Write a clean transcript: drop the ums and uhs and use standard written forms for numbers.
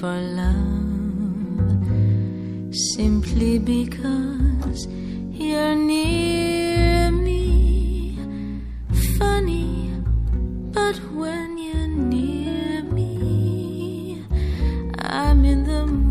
for love, simply because you're near me. Funny, but when you're near me, I'm in the mood